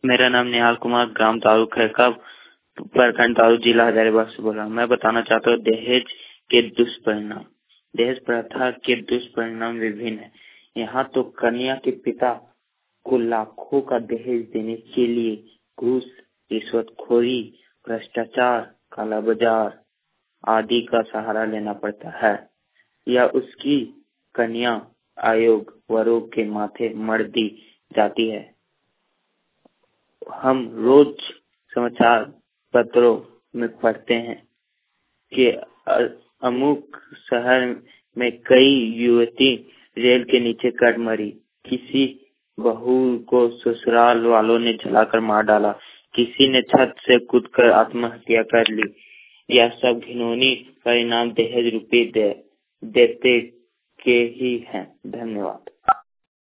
मेरा नाम निहाल कुमार, ग्राम तालुक खैरका, प्रखंड तालुक, जिला हजारीबाग से बोल रहा हूँ। मैं बताना चाहता हूँ दहेज के दुष्परिणाम। दहेज प्रथा के दुष्परिणाम विभिन्न है। यहाँ तो कन्या के पिता को लाखों का दहेज देने के लिए घूस, रिश्वतखोरी, भ्रष्टाचार, काला बाजार आदि का सहारा लेना पड़ता है या उसकी कन्या आयोग वरों के माथे मढ़ दी जाती है। हम रोज समाचार पत्रों में पढ़ते हैं कि अमुक शहर में कई युवती रेल के नीचे कट मरी, किसी बहू को ससुराल वालों ने जलाकर मार डाला, किसी ने छत से कूदकर आत्महत्या कर ली। यह सब घिनौनी परिणाम दहेज रूपी देते के ही हैं। धन्यवाद।